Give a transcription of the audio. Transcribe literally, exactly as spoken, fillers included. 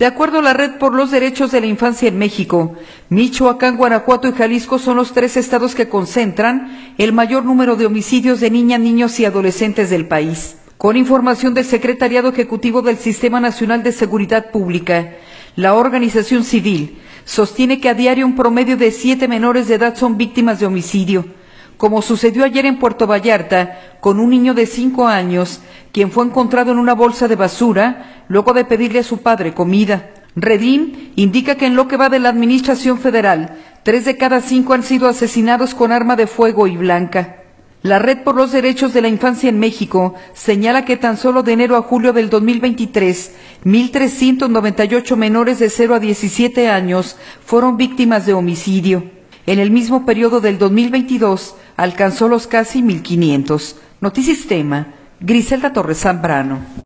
De acuerdo a la Red por los Derechos de la Infancia en México, Michoacán, Guanajuato y Jalisco son los tres estados que concentran el mayor número de homicidios de niñas, niños y adolescentes del país. Con información del Secretariado Ejecutivo del Sistema Nacional de Seguridad Pública, la organización civil sostiene que a diario un promedio de siete menores de edad son víctimas de homicidio, como sucedió ayer en Puerto Vallarta con un niño de cinco años, quien fue encontrado en una bolsa de basura luego de pedirle a su padre comida. Redim indica que en lo que va de la Administración Federal, tres de cada cinco han sido asesinados con arma de fuego y blanca. La Red por los Derechos de la Infancia en México señala que tan solo de enero a julio del dos mil veintitrés, mil trescientos noventa y ocho menores de cero a diecisiete años fueron víctimas de homicidio. En el mismo periodo del dos mil veintidós alcanzó los casi mil quinientos. Notisistema, Griselda Torres Zambrano.